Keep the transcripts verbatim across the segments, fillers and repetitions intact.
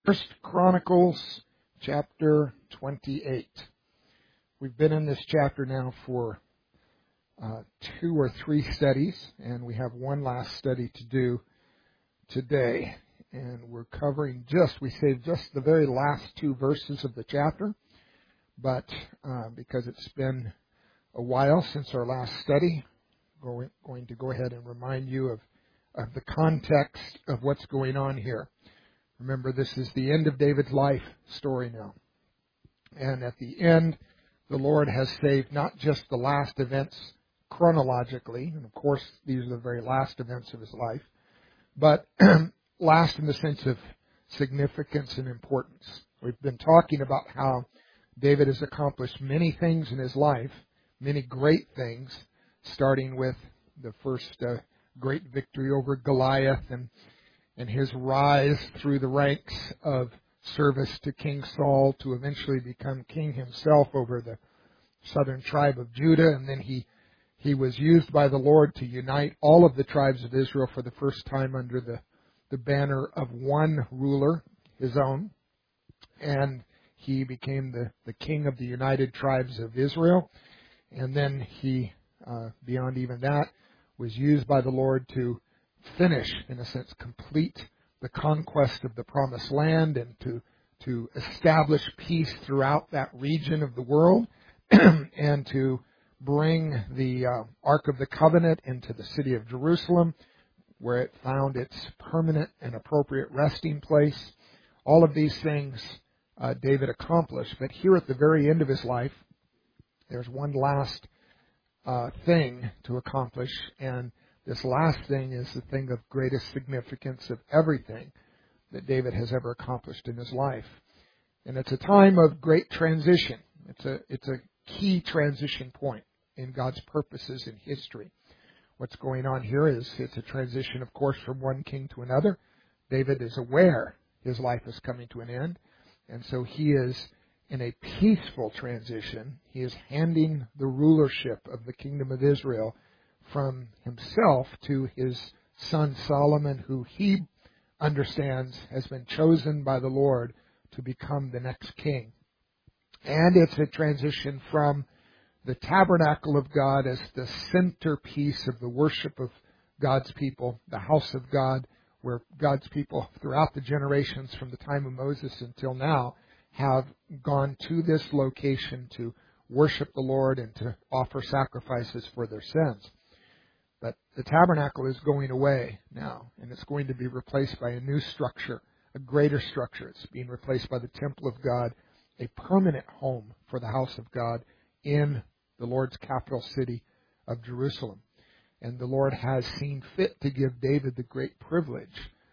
First Chronicles chapter twenty-eight. We've been in this chapter now for uh, two or three studies, and we have one last study to do today. And we're covering just, we saved just the very last two verses of the chapter, but uh, because it's been a while since our last study, we're going to go ahead and remind you of, of the context of what's going on here. Remember, this is the end of David's life story now. And at the end, the Lord has saved not just the last events chronologically, and of course these are the very last events of his life, but last in the sense of significance and importance. We've been talking about how David has accomplished many things in his life, many great things, starting with the first uh, great victory over Goliath and and his rise through the ranks of service to King Saul to eventually become king himself over the southern tribe of Judah. And then he, he was used by the Lord to unite all of the tribes of Israel for the first time under the, the banner of one ruler, his own. And he became the, the king of the united tribes of Israel. And then he, uh, beyond even that, was used by the Lord to finish, in a sense, complete the conquest of the promised land and to to establish peace throughout that region of the world and to bring the uh, Ark of the Covenant into the city of Jerusalem, where it found its permanent and appropriate resting place. All of these things uh, David accomplished. But here at the very end of his life, there's one last uh, thing to accomplish, and this last thing is the thing of greatest significance of everything that David has ever accomplished in his life. And it's a time of great transition. It's a, it's a key transition point in God's purposes in history. What's going on here is it's a transition, of course, from one king to another. David is aware his life is coming to an end, and so he is in a peaceful transition. He is handing the rulership of the kingdom of Israel from himself to his son Solomon, who he understands has been chosen by the Lord to become the next king. And it's a transition from the tabernacle of God as the centerpiece of the worship of God's people, the house of God, where God's people throughout the generations from the time of Moses until now have gone to this location to worship the Lord and to offer sacrifices for their sins. But the tabernacle is going away now, and it's going to be replaced by a new structure, a greater structure. It's being replaced by the temple of God, a permanent home for the house of God in the Lord's capital city of Jerusalem. And the Lord has seen fit to give David the great privilege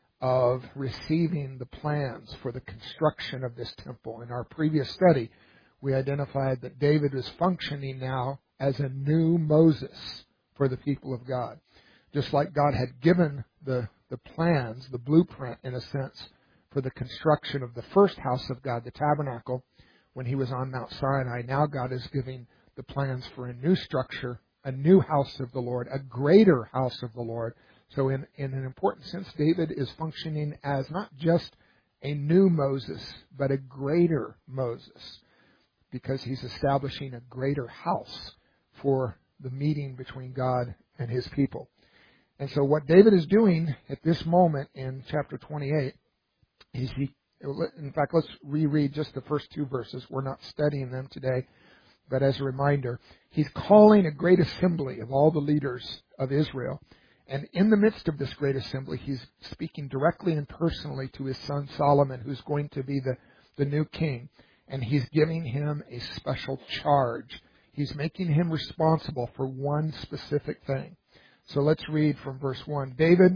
of receiving the plans for the construction of this temple. In our previous study, we identified that David is functioning now as a new Moses for the people of God. Just like God had given the, the plans, the blueprint in a sense, for the construction of the first house of God, the tabernacle, when he was on Mount Sinai, now God is giving the plans for a new structure, a new house of the Lord, a greater house of the Lord. So in, in an important sense, David is functioning as not just a new Moses, but a greater Moses, because he's establishing a greater house for the meeting between God and his people. And so what David is doing at this moment in chapter twenty-eight is he, in fact, let's reread just the first two verses. We're not studying them today, but as a reminder, he's calling a great assembly of all the leaders of Israel. And in the midst of this great assembly, he's speaking directly and personally to his son Solomon, who's going to be the, the new king. And he's giving him a special charge. He's making him responsible for one specific thing. So let's read from verse one. David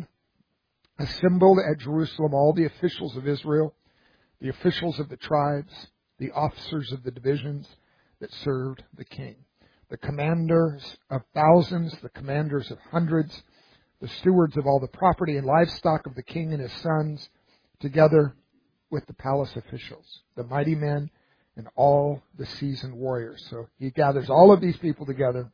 assembled at Jerusalem all the officials of Israel, the officials of the tribes, the officers of the divisions that served the king, the commanders of thousands, the commanders of hundreds, the stewards of all the property and livestock of the king and his sons, together with the palace officials, the mighty men, and all the seasoned warriors. So he gathers all of these people together.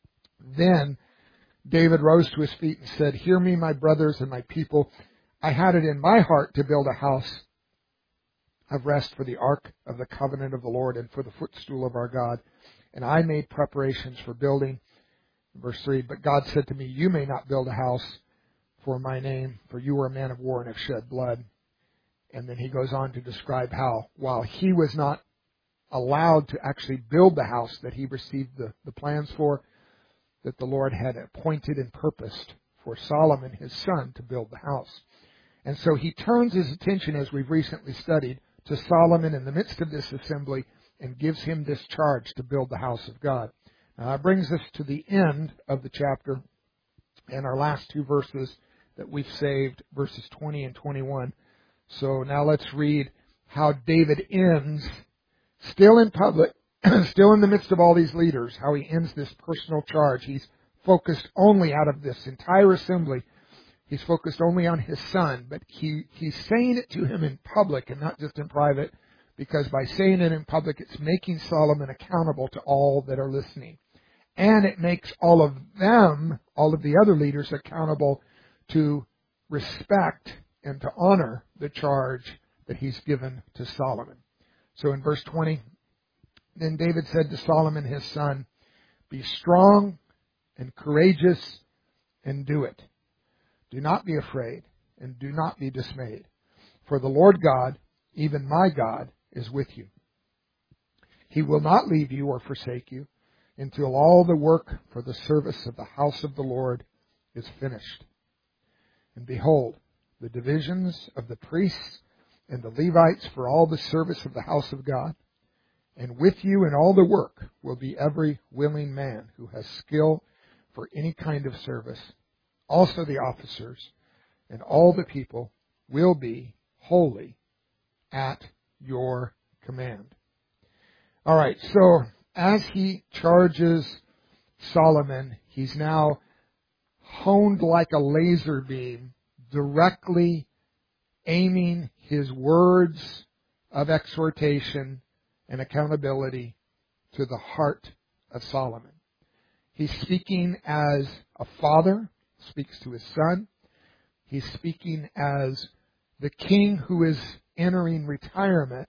Then David rose to his feet and said, "Hear me, my brothers and my people. I had it in my heart to build a house of rest for the ark of the covenant of the Lord and for the footstool of our God. And I made preparations for building. Verse three, but God said to me, you may not build a house for my name, for you are a man of war and have shed blood. And then he goes on to describe how, while he was not allowed to actually build the house that he received the, the plans for, that the Lord had appointed and purposed for Solomon, his son, to build the house. And so he turns his attention, as we've recently studied, to Solomon in the midst of this assembly and gives him this charge to build the house of God. Now, that brings us to the end of the chapter and our last two verses that we've saved, verses twenty and twenty-one. So now let's read how David ends, still in public, still in the midst of all these leaders, how he ends this personal charge. He's focused only out of this entire assembly. He's focused only on his son, but he, he's saying it to him in public and not just in private, because by saying it in public, it's making Solomon accountable to all that are listening. And it makes all of them, all of the other leaders, accountable to respect and to honor the charge that he's given to Solomon. So in verse twenty, then David said to Solomon his son, be strong and courageous and do it. Do not be afraid and do not be dismayed. For the Lord God, even my God, is with you. He will not leave you or forsake you until all the work for the service of the house of the Lord is finished. And behold, the divisions of the priests and the Levites for all the service of the house of God, and with you in all the work will be every willing man who has skill for any kind of service. Also the officers and all the people will be holy at your command. All right, so as he charges Solomon, he's now honed like a laser beam, directly aiming his words of exhortation and accountability to the heart of Solomon. He's speaking as a father speaks to his son. He's speaking as the king who is entering retirement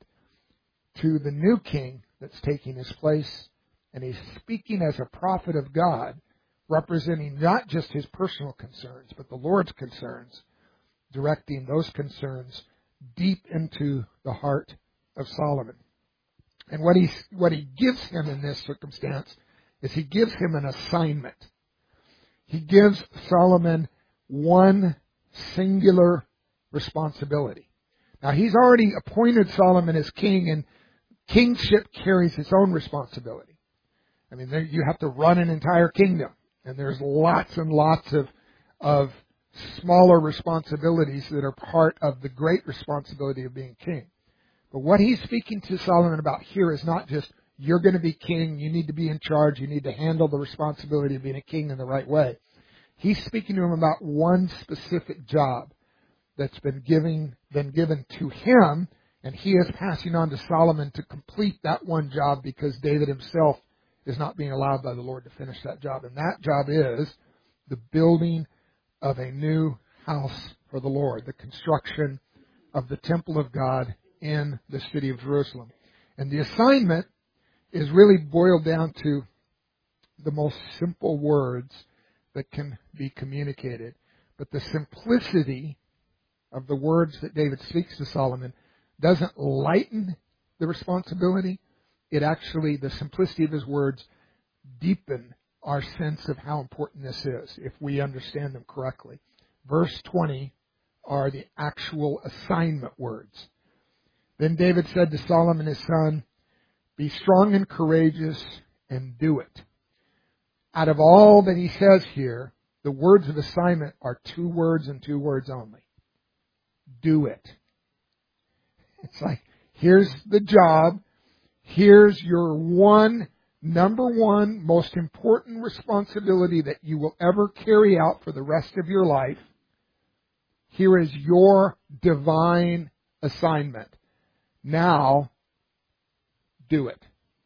to the new king that's taking his place. And he's speaking as a prophet of God, representing not just his personal concerns, but the Lord's concerns, directing those concerns deep into the heart of Solomon. And what he, what he gives him in this circumstance is he gives him an assignment. He gives Solomon one singular responsibility. Now, he's already appointed Solomon as king, and kingship carries its own responsibility. I mean, there, you have to run an entire kingdom, and there's lots and lots of, of smaller responsibilities that are part of the great responsibility of being king. But what he's speaking to Solomon about here is not just, you're going to be king, you need to be in charge, you need to handle the responsibility of being a king in the right way. He's speaking to him about one specific job that's been giving, been given to him, and he is passing on to Solomon to complete that one job because David himself is not being allowed by the Lord to finish that job. And that job is the building of a new house for the Lord, the construction of the temple of God in the city of Jerusalem. And the assignment is really boiled down to the most simple words that can be communicated. But the simplicity of the words that David speaks to Solomon doesn't lighten the responsibility. It actually, the simplicity of his words, deepen our sense of how important this is if we understand them correctly. Verse twenty are the actual assignment words. Then David said to Solomon his son, be strong and courageous and do it. Out of all that he says here, the words of assignment are two words and two words only. Do it. It's like, here's the job. Here's your one, number one, most important responsibility that you will ever carry out for the rest of your life. Here is your divine assignment. Now, do it.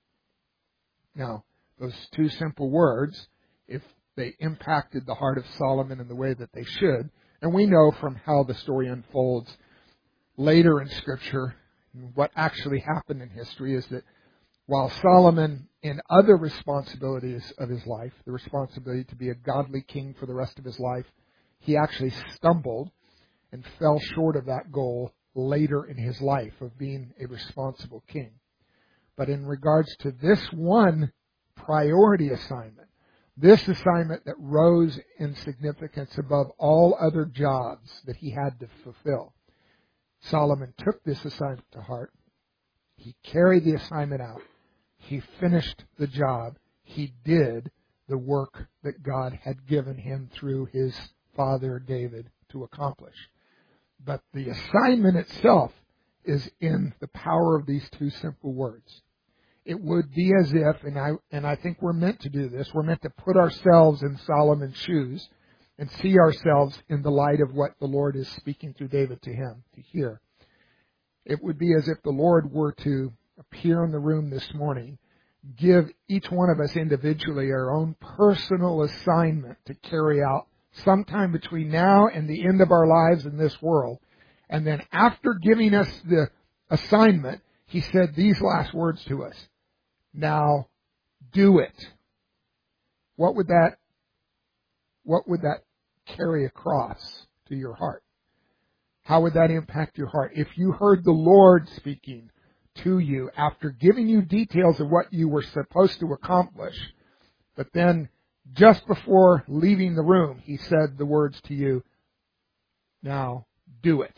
Now, those two simple words, if they impacted the heart of Solomon in the way that they should, and we know from how the story unfolds later in Scripture, What actually happened in history is that while Solomon, in other responsibilities of his life, the responsibility to be a godly king for the rest of his life, he actually stumbled and fell short of that goal later in his life of being a responsible king. But in regards to this one priority assignment, this assignment that rose in significance above all other jobs that he had to fulfill, Solomon took this assignment to heart. He carried the assignment out. He finished the job. He did the work that God had given him through his father David to accomplish. But the assignment itself is in the power of these two simple words. It would be as if, and I and I think we're meant to do this, we're meant to put ourselves in Solomon's shoes and see ourselves in the light of what the Lord is speaking through David to him to hear. It would be as if the Lord were to appear in the room this morning, give each one of us individually our own personal assignment to carry out sometime between now and the end of our lives in this world. And then after giving us the assignment, he said these last words to us. Now, do it. What would that, what would that carry across to your heart? How would that impact your heart? If you heard the Lord speaking to you after giving you details of what you were supposed to accomplish, but then just before leaving the room, he said the words to you, now do it.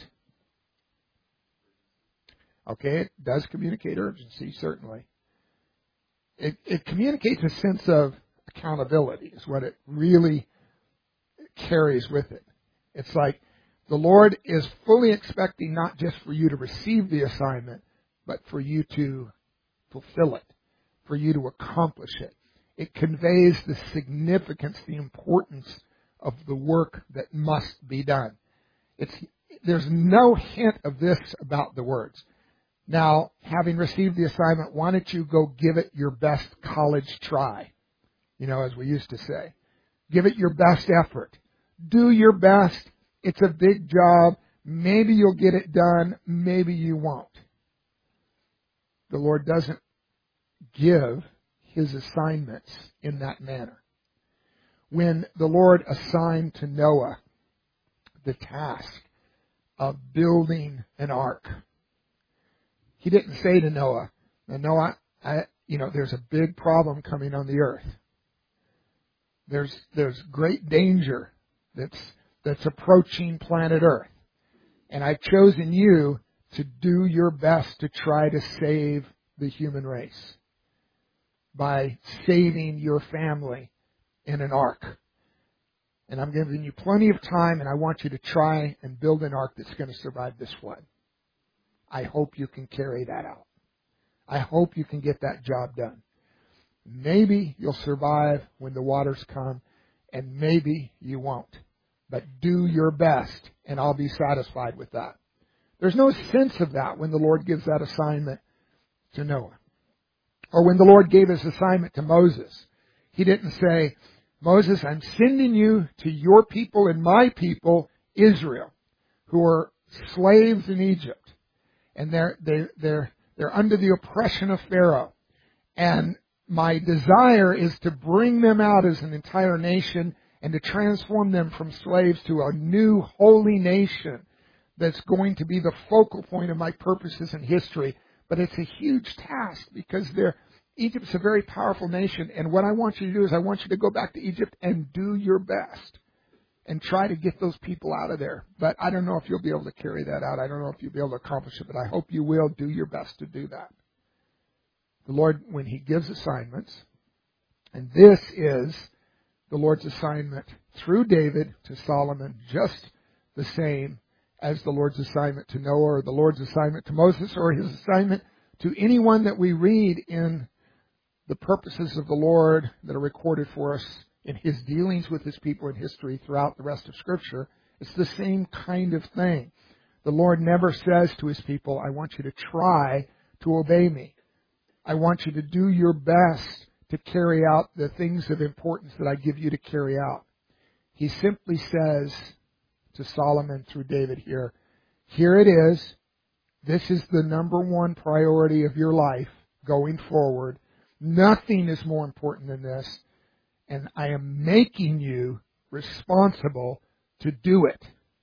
Okay, it does communicate urgency, certainly. It, it communicates a sense of accountability is what it really carries with it. It's like the Lord is fully expecting not just for you to receive the assignment, but for you to fulfill it, for you to accomplish it. It conveys the significance, the importance of the work that must be done. It's, there's no hint of this about the words. Now, having received the assignment, why don't you go give it your best college try? You know, as we used to say. Give it your best effort. Do your best. It's a big job. Maybe you'll get it done. Maybe you won't. The Lord doesn't give His assignments in that manner. When the Lord assigned to Noah the task of building an ark, He didn't say to Noah, now Noah, I, you know, there's a big problem coming on the earth. There's there's great danger that's that's approaching planet Earth. And I've chosen you to do your best to try to save the human race by saving your family in an ark. And I'm giving you plenty of time, and I want you to try and build an ark that's going to survive this flood. I hope you can carry that out. I hope you can get that job done. Maybe you'll survive when the waters come, and maybe you won't. But do your best, and I'll be satisfied with that. There's no sense of that when the Lord gives that assignment to Noah. Or when the Lord gave His assignment to Moses. He didn't say, Moses, I'm sending you to your people and my people, Israel, who are slaves in Egypt. And they're, they're, they're, they're under the oppression of Pharaoh. And my desire is to bring them out as an entire nation and to transform them from slaves to a new holy nation that's going to be the focal point of my purposes in history. But it's a huge task because they're, Egypt's a very powerful nation. And what I want you to do is I want you to go back to Egypt and do your best and try to get those people out of there. But I don't know if you'll be able to carry that out. I don't know if you'll be able to accomplish it, but I hope you will do your best to do that. The Lord, when He gives assignments, and this is the Lord's assignment through David to Solomon, just the same as the Lord's assignment to Noah or the Lord's assignment to Moses or His assignment to anyone that we read in the purposes of the Lord that are recorded for us in His dealings with His people in history throughout the rest of Scripture. It's the same kind of thing. The Lord never says to His people, I want you to try to obey me. I want you to do your best to carry out the things of importance that I give you to carry out. He simply says to Solomon through David here, here it is. This is the number one priority of your life going forward. Nothing is more important than this. And I am making you responsible to do it.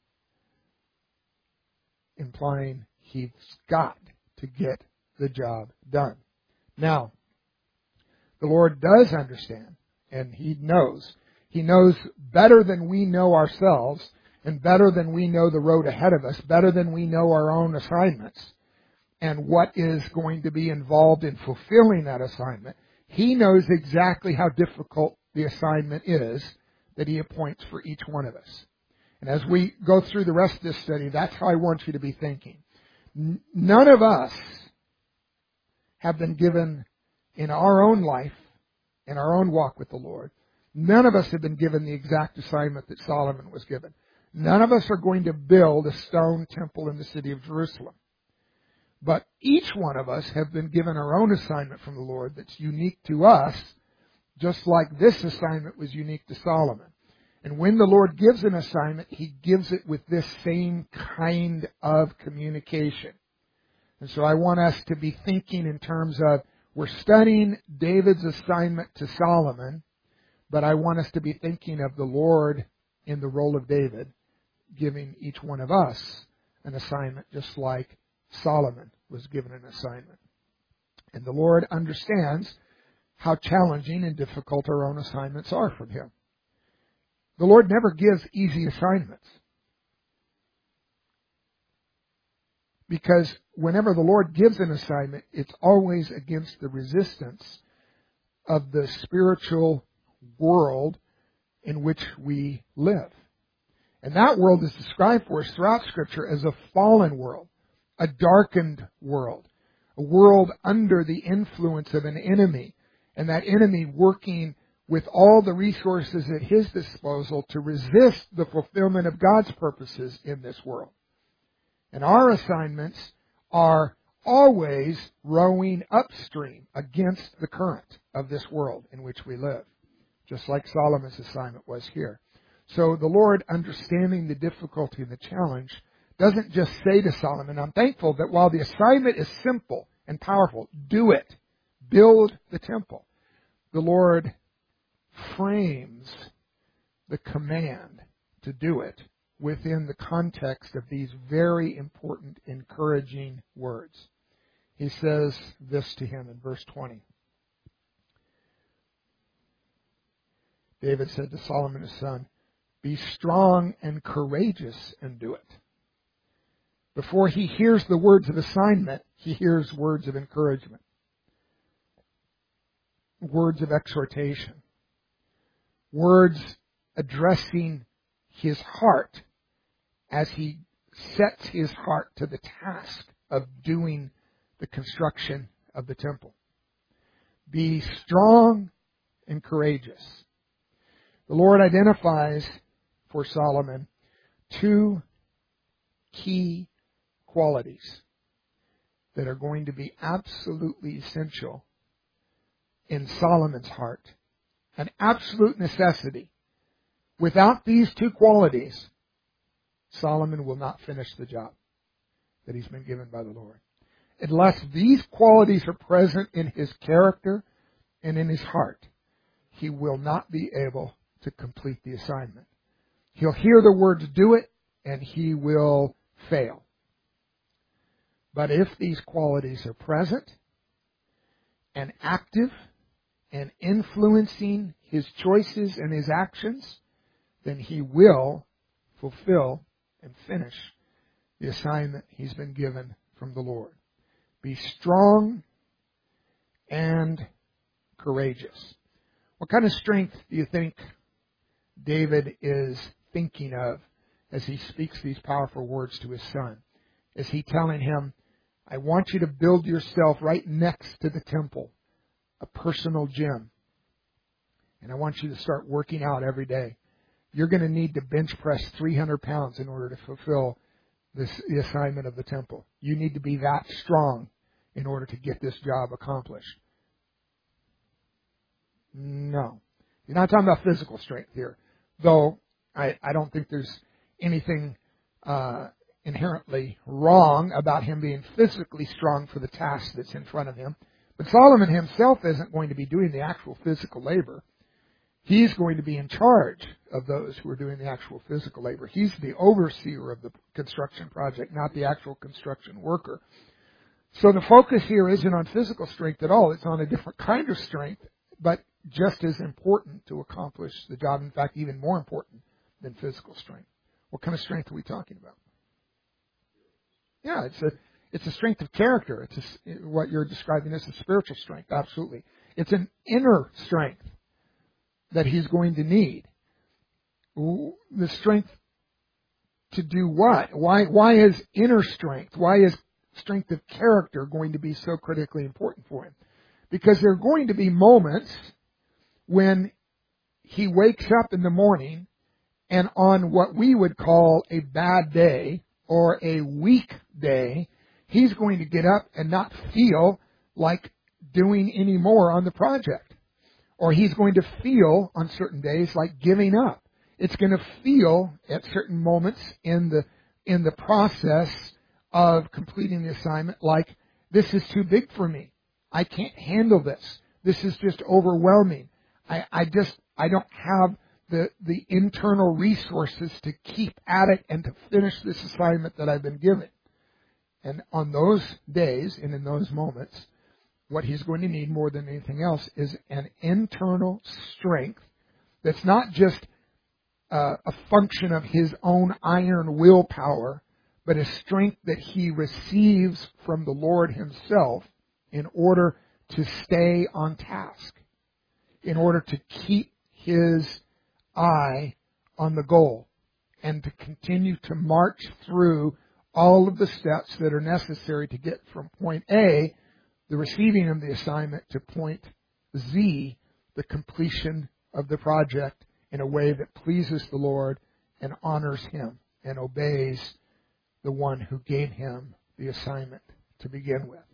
Implying he's got to get the job done. Now, the Lord does understand, and He knows. He knows better than we know ourselves, and better than we know the road ahead of us, better than we know our own assignments, and what is going to be involved in fulfilling that assignment. He knows exactly how difficult the assignment is that He appoints for each one of us. And as we go through the rest of this study, that's how I want you to be thinking. N- none of us have been given in our own life, in our own walk with the Lord, none of us have been given the exact assignment that Solomon was given. None of us are going to build a stone temple in the city of Jerusalem. But each one of us have been given our own assignment from the Lord that's unique to us, just like this assignment was unique to Solomon. And when the Lord gives an assignment, He gives it with this same kind of communication. And so I want us to be thinking in terms of, we're studying David's assignment to Solomon, but I want us to be thinking of the Lord in the role of David, giving each one of us an assignment just like Solomon was given an assignment. And the Lord understands how challenging and difficult our own assignments are from Him. The Lord never gives easy assignments. Because whenever the Lord gives an assignment, it's always against the resistance of the spiritual world in which we live. And that world is described for us throughout Scripture as a fallen world, a darkened world, a world under the influence of an enemy, and that enemy working with all the resources at his disposal to resist the fulfillment of God's purposes in this world. And our assignments are always rowing upstream against the current of this world in which we live, just like Solomon's assignment was here. So the Lord, understanding the difficulty and the challenge, doesn't just say to Solomon, I'm thankful that while the assignment is simple and powerful, do it. Build the temple. The Lord frames the command to do it within the context of these very important, encouraging words. He says this to him in verse twenty. David said to Solomon his son, be strong and courageous and do it. Before he hears the words of assignment, he hears words of encouragement, words of exhortation, words addressing his heart as he sets his heart to the task of doing the construction of the temple. Be strong and courageous. The Lord identifies for Solomon two key qualities that are going to be absolutely essential in Solomon's heart, an absolute necessity. Without these two qualities, Solomon will not finish the job that he's been given by the Lord. Unless these qualities are present in his character and in his heart, he will not be able to complete the assignment. He'll hear the words, do it, and he will fail. But if these qualities are present and active and influencing his choices and his actions, then he will fulfill and finish the assignment he's been given from the Lord. Be strong and courageous. What kind of strength do you think David is thinking of as he speaks these powerful words to his son? Is he telling him, I want you to build yourself right next to the temple, a personal gym, and I want you to start working out every day. You're going to need to bench press three hundred pounds in order to fulfill this, the assignment of the temple. You need to be that strong in order to get this job accomplished. No. You're not talking about physical strength here. Though I, I don't think there's anything uh, inherently wrong about him being physically strong for the task that's in front of him. But Solomon himself isn't going to be doing the actual physical labor. He's going to be in charge of those who are doing the actual physical labor. He's the overseer of the construction project, not the actual construction worker. So the focus here isn't on physical strength at all. It's on a different kind of strength, but just as important to accomplish the job. In fact, even more important than physical strength. What kind of strength are we talking about? Yeah, it's a it's a strength of character. It's a, what you're describing as a spiritual strength. Absolutely, it's an inner strength that he's going to need. The strength to do what? Why? Why is inner strength? Why is strength of character going to be so critically important for him? Because there are going to be moments when he wakes up in the morning and on what we would call a bad day or a weak day, he's going to get up and not feel like doing any more on the project. Or he's going to feel on certain days like giving up. It's going to feel at certain moments in the in the process of completing the assignment like this is too big for me. I can't handle this. This is just overwhelming. I, I just I don't have the the internal resources to keep at it and to finish this assignment that I've been given. And on those days and in those moments, what he's going to need more than anything else is an internal strength that's not just uh, a function of his own iron willpower, but a strength that he receives from the Lord himself in order to stay on task, in order to keep his eye on the goal, and to continue to march through all of the steps that are necessary to get from point A, the receiving of the assignment, to point Z, the completion of the project, in a way that pleases the Lord and honors him and obeys the one who gave him the assignment to begin with.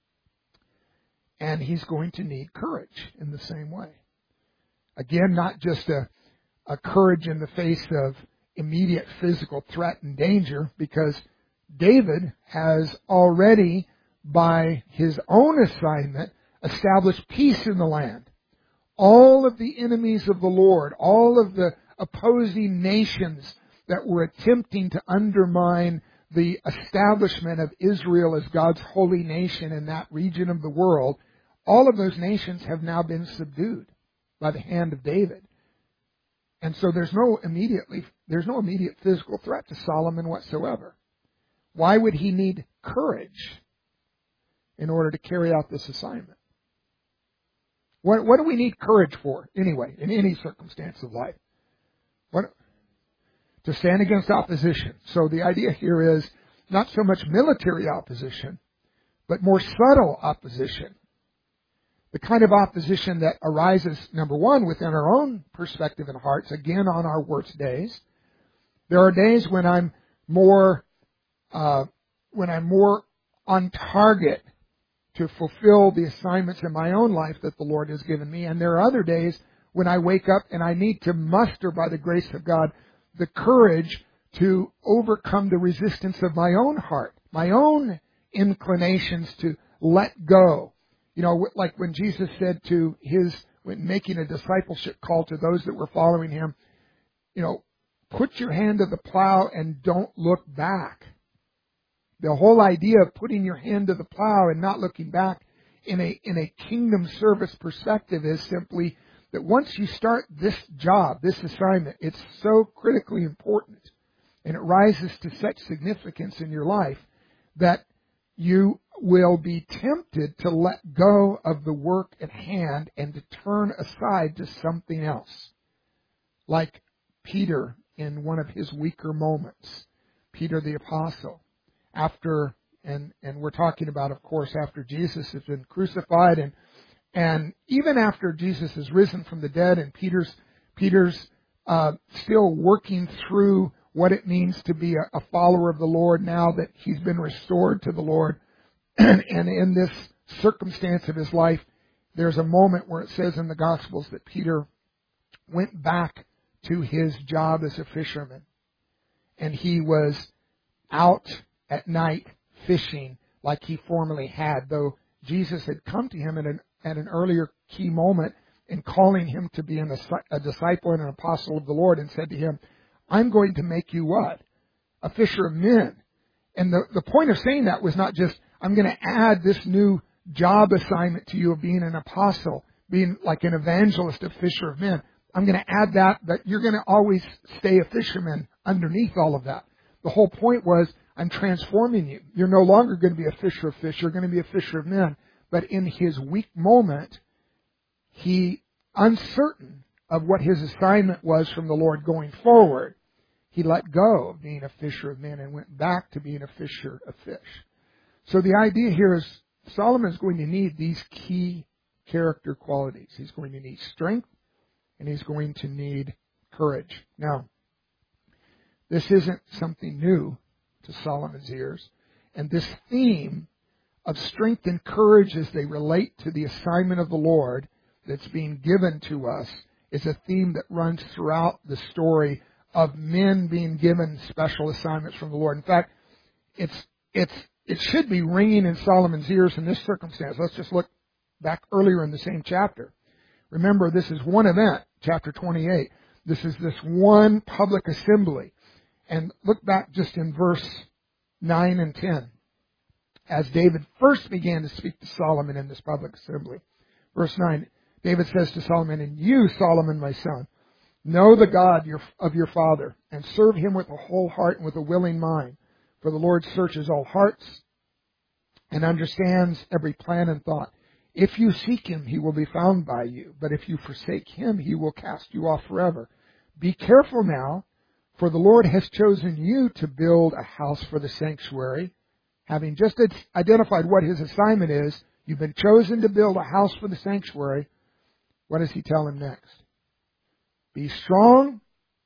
And he's going to need courage in the same way. Again, not just a, a courage in the face of immediate physical threat and danger, because David has already, by his own assignment, established peace in the land. All of the enemies of the Lord, all of the opposing nations that were attempting to undermine the establishment of Israel as God's holy nation in that region of the world, all of those nations have now been subdued by the hand of David. And so there's no immediately there's no immediate physical threat to Solomon whatsoever. Why would he need courage in order to carry out this assignment? What, what do we need courage for, anyway, in any circumstance of life? What, to stand against opposition. So the idea here is not so much military opposition, but more subtle opposition. The kind of opposition that arises, number one, within our own perspective and hearts, again on our worst days. There are days when I'm more, uh, when I'm more on target to fulfill the assignments in my own life that the Lord has given me. And there are other days when I wake up and I need to muster, by the grace of God, the courage to overcome the resistance of my own heart, my own inclinations to let go. You know, like when Jesus said to his, when making a discipleship call to those that were following him, you know, put your hand to the plow and don't look back. The whole idea of putting your hand to the plow and not looking back in a in a kingdom service perspective is simply that once you start this job, this assignment, it's so critically important and it rises to such significance in your life that you will be tempted to let go of the work at hand and to turn aside to something else. Like Peter in one of his weaker moments, Peter the Apostle. After, and, and we're talking about, of course, after Jesus has been crucified, and and even after Jesus has risen from the dead, and Peter's Peter's uh, still working through what it means to be a, a follower of the Lord now that he's been restored to the Lord. And in this circumstance of his life, there's a moment where it says in the Gospels that Peter went back to his job as a fisherman, and he was out at night fishing like he formerly had, though Jesus had come to him at an, at an earlier key moment in calling him to be an, a disciple and an apostle of the Lord, and said to him, I'm going to make you what? A fisher of men. And the, the point of saying that was not just, I'm going to add this new job assignment to you of being an apostle, being like an evangelist, a fisher of men. I'm going to add that, that you're going to always stay a fisherman underneath all of that. The whole point was, I'm transforming you. You're no longer going to be a fisher of fish. You're going to be a fisher of men. But in his weak moment, he, uncertain of what his assignment was from the Lord going forward, he let go of being a fisher of men and went back to being a fisher of fish. So the idea here is Solomon is going to need these key character qualities. He's going to need strength, and he's going to need courage. Now, this isn't something new to Solomon's ears. And this theme of strength and courage as they relate to the assignment of the Lord that's being given to us is a theme that runs throughout the story of men being given special assignments from the Lord. In fact, it's it's it should be ringing in Solomon's ears in this circumstance. Let's just look back earlier in the same chapter. Remember, this is one event, chapter twenty-eight. This is this one public assembly. And look back just in verse nine and ten. As David first began to speak to Solomon in this public assembly. Verse nine, David says to Solomon, and you, Solomon, my son, know the God of your father, and serve him with a whole heart and with a willing mind. For the Lord searches all hearts and understands every plan and thought. If you seek him, he will be found by you. But if you forsake him, he will cast you off forever. Be careful now, for the Lord has chosen you to build a house for the sanctuary. Having just identified what his assignment is, you've been chosen to build a house for the sanctuary. What does he tell him next? Be strong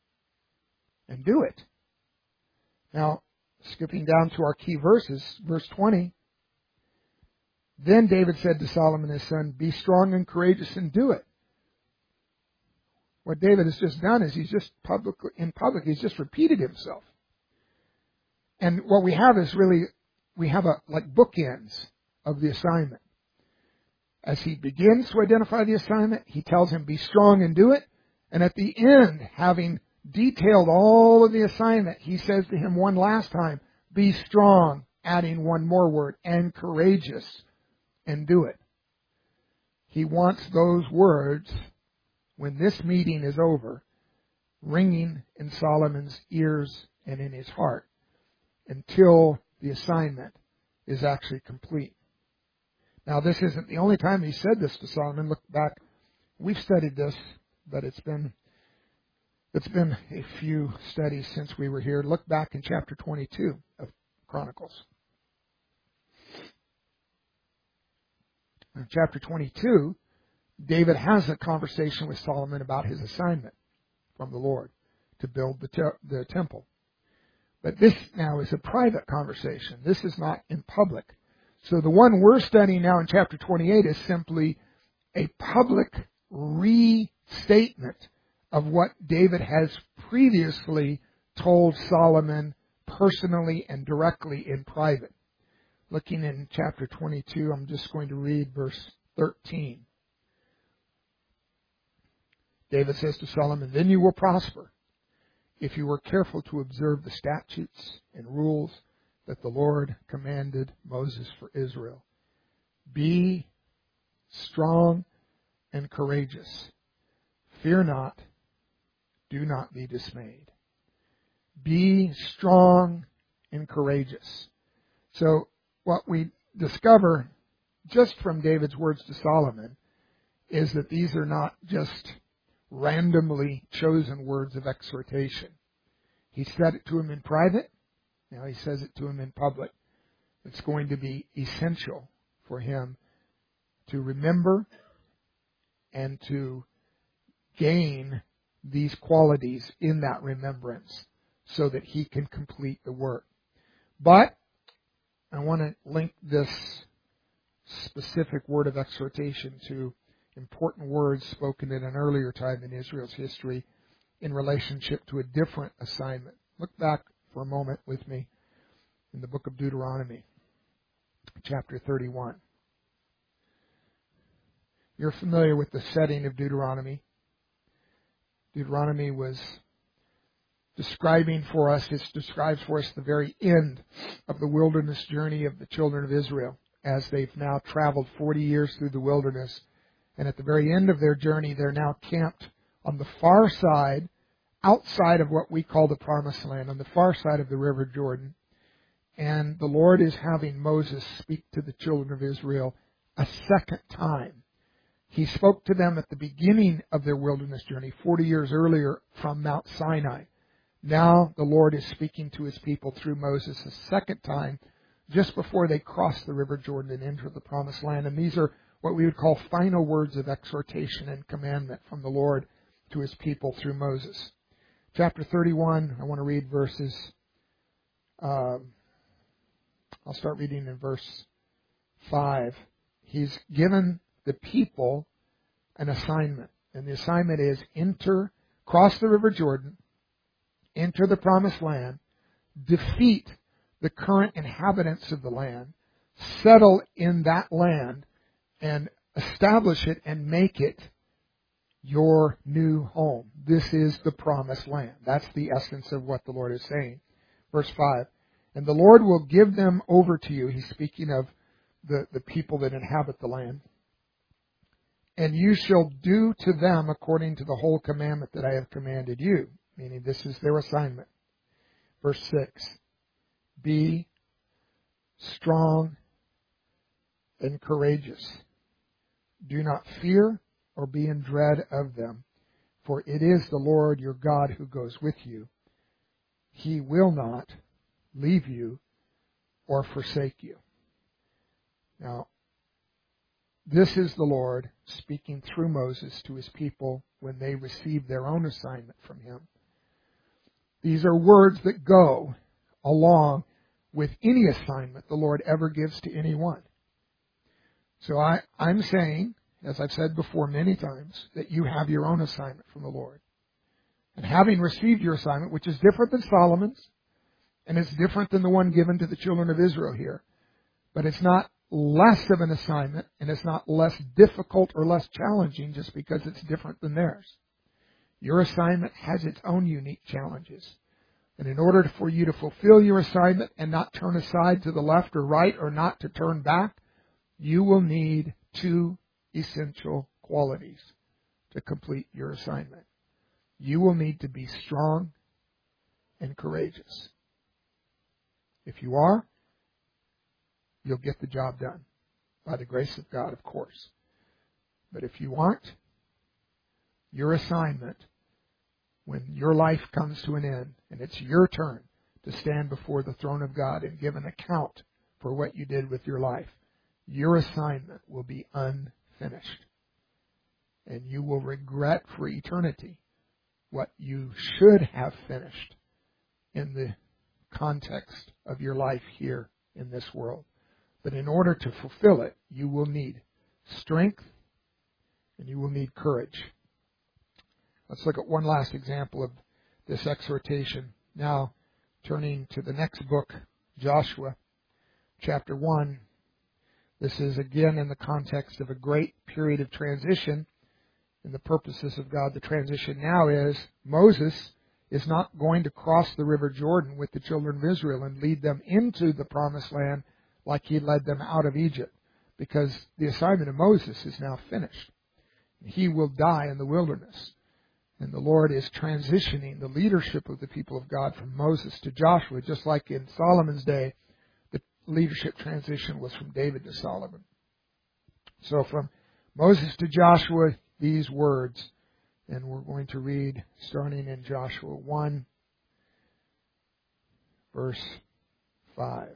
and do it. Now, skipping down to our key verses, verse twenty. Then David said to Solomon his son, be strong and courageous and do it. What David has just done is he's just public, in public, he's just repeated himself. And what we have is really, we have a like bookends of the assignment. As he begins to identify the assignment, he tells him, be strong and do it. And at the end, having detailed all of the assignment, he says to him one last time, be strong, adding one more word, and courageous, and do it. He wants those words, when this meeting is over, ringing in Solomon's ears and in his heart until the assignment is actually complete. Now, this isn't the only time he said this to Solomon. Look back. We've studied this, but it's been it's been a few studies since we were here. Look back in chapter twenty-two of Chronicles. In chapter twenty-two, David has a conversation with Solomon about his assignment from the Lord to build the, te- the temple. But this now is a private conversation. This is not in public. So the one we're studying now in chapter twenty-eight is simply a public restatement of what David has previously told Solomon personally and directly in private. Looking in chapter twenty-two, I'm just going to read verse thirteen. David says to Solomon, then you will prosper if you were careful to observe the statutes and rules that the Lord commanded Moses for Israel. Be strong and courageous. Fear not. Do not be dismayed. Be strong and courageous. So what we discover just from David's words to Solomon is that these are not just randomly chosen words of exhortation. He said it to him in private. Now he says it to him in public. It's going to be essential for him to remember and to gain these qualities in that remembrance so that he can complete the work. But I want to link this specific word of exhortation to important words spoken at an earlier time in Israel's history in relationship to a different assignment. Look back for a moment with me in the book of Deuteronomy, chapter thirty-one. You're familiar with the setting of Deuteronomy. Deuteronomy was describing for us, it describes for us the very end of the wilderness journey of the children of Israel as they've now traveled forty years through the wilderness. And at the very end of their journey, they're now camped on the far side, outside of what we call the Promised Land, on the far side of the River Jordan. And the Lord is having Moses speak to the children of Israel a second time. He spoke to them at the beginning of their wilderness journey, forty years earlier from Mount Sinai. Now the Lord is speaking to His people through Moses a second time, just before they cross the River Jordan and enter the Promised Land. And these are what we would call final words of exhortation and commandment from the Lord to His people through Moses. Chapter thirty-one, I want to read verses, uh, I'll start reading in verse five. He's given the people an assignment. And the assignment is enter, cross the River Jordan, enter the Promised Land, defeat the current inhabitants of the land, settle in that land, and establish it and make it your new home. This is the Promised Land. That's the essence of what the Lord is saying. Verse five. And the Lord will give them over to you. He's speaking of the, the people that inhabit the land. And you shall do to them according to the whole commandment that I have commanded you. Meaning this is their assignment. Verse six. Be strong and courageous. Do not fear or be in dread of them, for it is the Lord your God who goes with you. He will not leave you or forsake you. Now, this is the Lord speaking through Moses to His people when they receive their own assignment from Him. These are words that go along with any assignment the Lord ever gives to anyone. So I, I'm saying, as I've said before many times, that you have your own assignment from the Lord. And having received your assignment, which is different than Solomon's, and it's different than the one given to the children of Israel here, but it's not less of an assignment, and it's not less difficult or less challenging just because it's different than theirs. Your assignment has its own unique challenges. And in order for you to fulfill your assignment and not turn aside to the left or right or not to turn back, you will need two essential qualities to complete your assignment. You will need to be strong and courageous. If you are, you'll get the job done. By the grace of God, of course. But if you aren't, your assignment, when your life comes to an end and it's your turn to stand before the throne of God and give an account for what you did with your life, your assignment will be unfinished. And you will regret for eternity what you should have finished in the context of your life here in this world. But in order to fulfill it, you will need strength and you will need courage. Let's look at one last example of this exhortation. Now, turning to the next book, Joshua, chapter one. This is again in the context of a great period of transition in the purposes of God. The transition now is Moses is not going to cross the River Jordan with the children of Israel and lead them into the Promised Land like He led them out of Egypt, because the assignment of Moses is now finished. He will die in the wilderness. And the Lord is transitioning the leadership of the people of God from Moses to Joshua, just like in Solomon's day, the leadership transition was from David to Solomon. So from Moses to Joshua, these words, and we're going to read starting in Joshua one, verse five.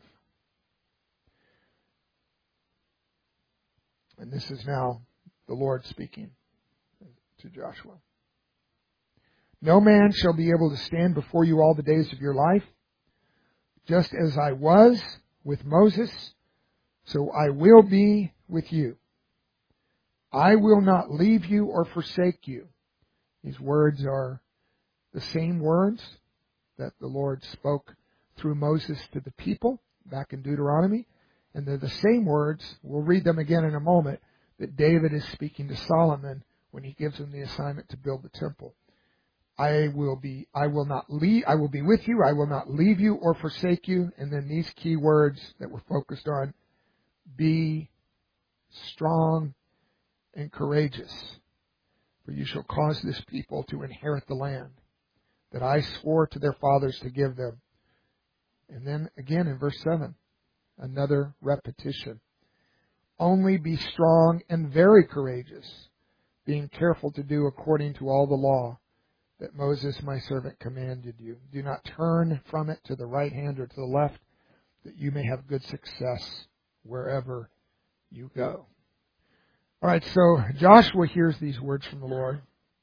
And this is now the Lord speaking to Joshua. No man shall be able to stand before you all the days of your life. Just as I was with Moses, so I will be with you. I will not leave you or forsake you. These words are the same words that the Lord spoke through Moses to the people back in Deuteronomy. And they're the same words, we'll read them again in a moment, that David is speaking to Solomon when he gives him the assignment to build the temple. I will be, I will not leave, I will be with you, I will not leave you or forsake you. And then these key words that we're focused on, be strong and courageous, for you shall cause this people to inherit the land that I swore to their fathers to give them. And then again in verse seven, another repetition. Only be strong and very courageous, being careful to do according to all the law that Moses my servant commanded you. Do not turn from it to the right hand or to the left, that you may have good success wherever you go. All right, so Joshua hears these words from the Lord,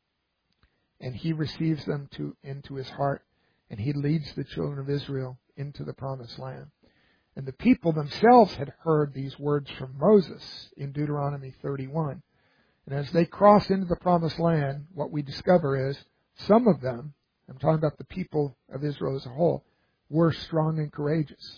and he receives them to, into his heart, and he leads the children of Israel into the promised land. And the people themselves had heard these words from Moses in Deuteronomy thirty-one. And as they cross into the promised land, what we discover is some of them, I'm talking about the people of Israel as a whole, were strong and courageous.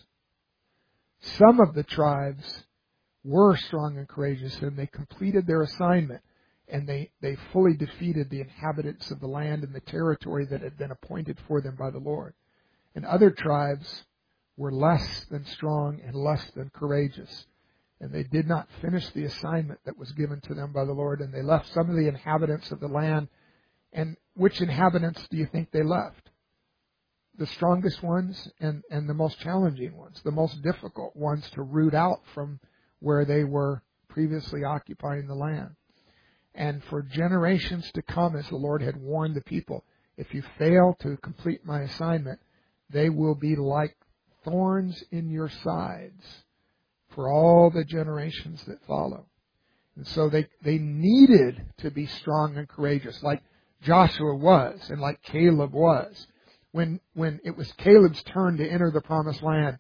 Some of the tribes were strong and courageous, and they completed their assignment, and they, they fully defeated the inhabitants of the land and the territory that had been appointed for them by the Lord. And other tribes were less than strong and less than courageous, and they did not finish the assignment that was given to them by the Lord, and they left some of the inhabitants of the land. And which inhabitants do you think they left? The strongest ones and, and the most challenging ones, the most difficult ones to root out from where they were previously occupying the land. And for generations to come, as the Lord had warned the people, if you fail to complete my assignment, they will be like thorns in your sides for all the generations that follow. And so they, they needed to be strong and courageous, like Joshua was and like Caleb was. When, when it was Caleb's turn to enter the promised land,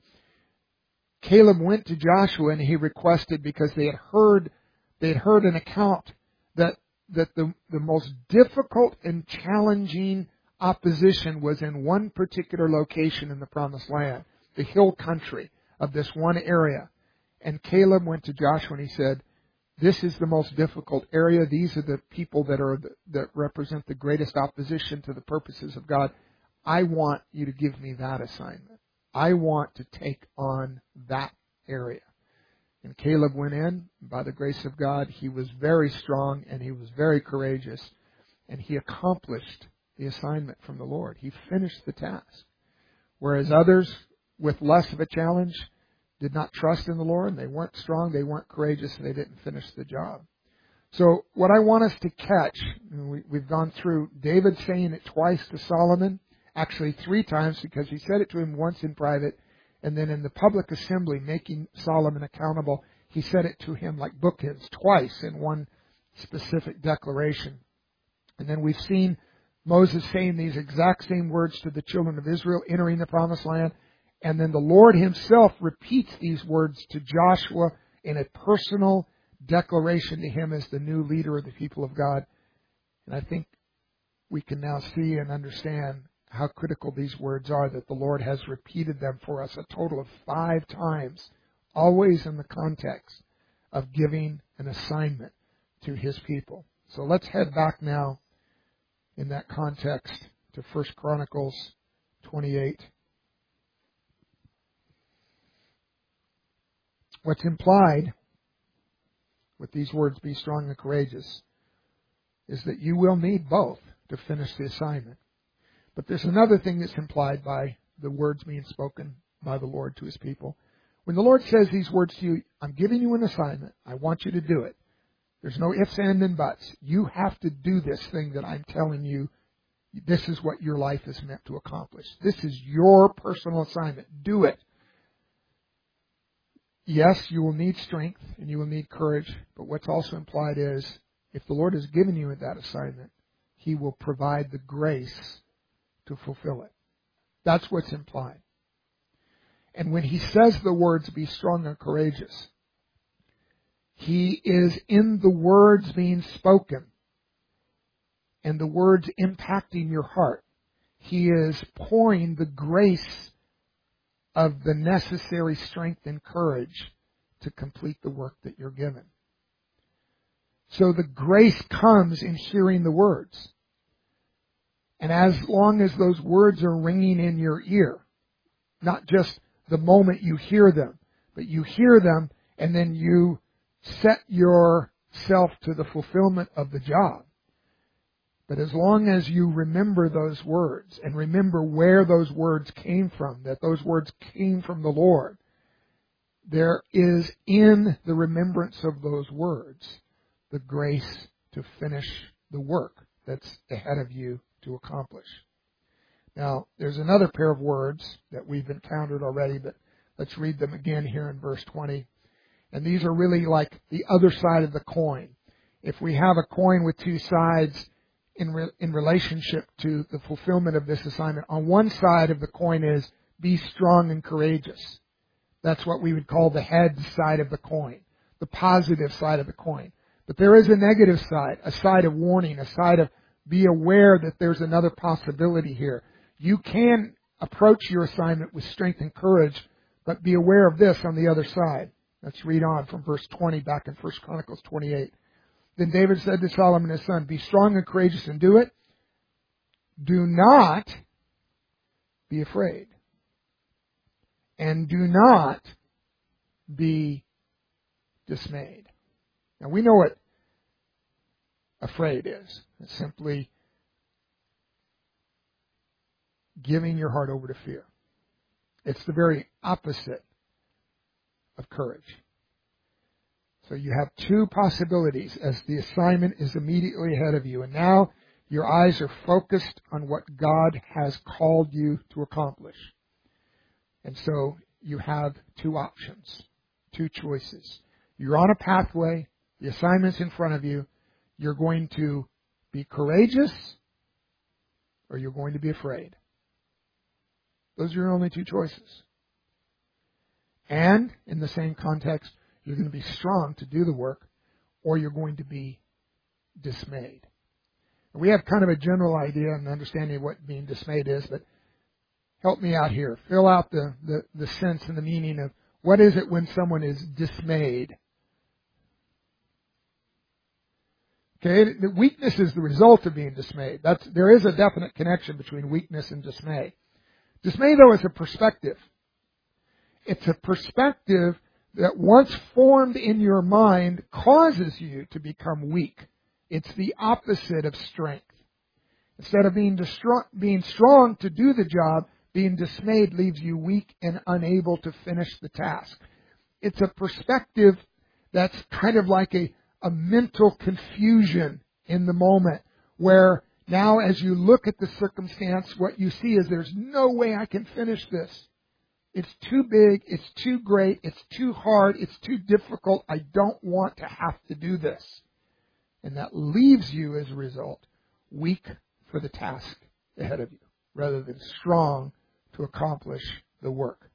Caleb went to Joshua and he requested, because they had heard, they had heard an account that, that the, the most difficult and challenging opposition was in one particular location in the promised land, the hill country of this one area. And Caleb went to Joshua and he said, this is the most difficult area. These are the people that are the, that represent the greatest opposition to the purposes of God. I want you to give me that assignment. I want to take on that area. And Caleb went in. By the grace of God, he was very strong and he was very courageous. And he accomplished the assignment from the Lord. He finished the task. Whereas others, with less of a challenge, did not trust in the Lord. And they weren't strong, they weren't courageous, and they didn't finish the job. So what I want us to catch, and we, we've gone through David saying it twice to Solomon, actually three times, because he said it to him once in private, and then in the public assembly, making Solomon accountable, he said it to him like bookends, twice in one specific declaration. And then we've seen Moses saying these exact same words to the children of Israel entering the promised land. And then the Lord himself repeats these words to Joshua in a personal declaration to him as the new leader of the people of God. And I think we can now see and understand how critical these words are, that the Lord has repeated them for us a total of five times, always in the context of giving an assignment to his people. So let's head back now in that context to First Chronicles twenty-eight. What's implied with these words, be strong and courageous, is that you will need both to finish the assignment. But there's another thing that's implied by the words being spoken by the Lord to his people. When the Lord says these words to you, I'm giving you an assignment, I want you to do it. There's no ifs, ands, and buts. You have to do this thing that I'm telling you. This is what your life is meant to accomplish. This is your personal assignment. Do it. Yes, you will need strength and you will need courage, but what's also implied is if the Lord has given you that assignment, he will provide the grace to fulfill it. That's what's implied. And when he says the words, be strong and courageous, he is in the words being spoken and the words impacting your heart. He is pouring the grace of the necessary strength and courage to complete the work that you're given. So the grace comes in hearing the words. And as long as those words are ringing in your ear, not just the moment you hear them, but you hear them and then you set yourself to the fulfillment of the job. But as long as you remember those words and remember where those words came from, that those words came from the Lord, there is in the remembrance of those words the grace to finish the work that's ahead of you to accomplish. Now, there's another pair of words that we've encountered already, but let's read them again here in verse twenty. And these are really like the other side of the coin. If we have a coin with two sides in re- in relationship to the fulfillment of this assignment, on one side of the coin is be strong and courageous. That's what we would call the head side of the coin, the positive side of the coin. But there is a negative side, a side of warning, a side of be aware that there's another possibility here. You can approach your assignment with strength and courage, but be aware of this on the other side. Let's read on from verse twenty back in First Chronicles twenty-eight. Then David said to Solomon his son, be strong and courageous and do it. Do not be afraid. And do not be dismayed. Now we know what afraid is. It's simply giving your heart over to fear. It's the very opposite of courage. So you have two possibilities as the assignment is immediately ahead of you. And now your eyes are focused on what God has called you to accomplish. And so you have two options, two choices. You're on a pathway. The assignment's in front of you. You're going to be courageous or you're going to be afraid. Those are your only two choices. And in the same context, you're going to be strong to do the work or you're going to be dismayed. And we have kind of a general idea and understanding of what being dismayed is, but help me out here. Fill out the, the, the sense and the meaning of what is it when someone is dismayed. Okay, the weakness is the result of being dismayed. That's, there is a definite connection between weakness and dismay. Dismay, though, is a perspective. It's a perspective that once formed in your mind causes you to become weak. It's the opposite of strength. Instead of being, distro- being strong to do the job, being dismayed leaves you weak and unable to finish the task. It's a perspective that's kind of like a, a mental confusion in the moment where now as you look at the circumstance, what you see is there's no way I can finish this. It's too big, it's too great, it's too hard, it's too difficult. I don't want to have to do this. And that leaves you, as a result, weak for the task ahead of you, rather than strong to accomplish the work.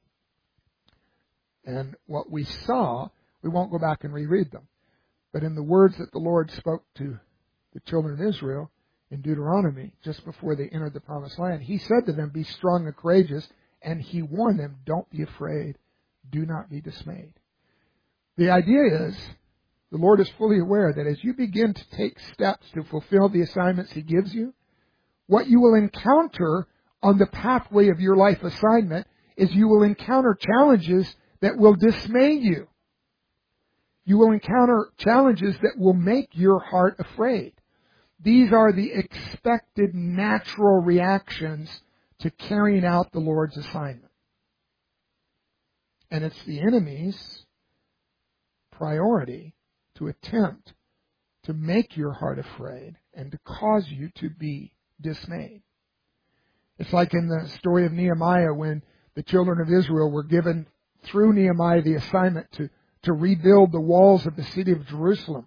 And what we saw, we won't go back and reread them, but in the words that the Lord spoke to the children of Israel in Deuteronomy, just before they entered the promised land, He said to them, be strong and courageous. And He warned them, don't be afraid. Do not be dismayed. The idea is, the Lord is fully aware that as you begin to take steps to fulfill the assignments He gives you, what you will encounter on the pathway of your life assignment is you will encounter challenges that will dismay you. You will encounter challenges that will make your heart afraid. These are the expected natural reactions to carrying out the Lord's assignment. And it's the enemy's priority to attempt to make your heart afraid and to cause you to be dismayed. It's like in the story of Nehemiah when the children of Israel were given through Nehemiah the assignment to, to rebuild the walls of the city of Jerusalem.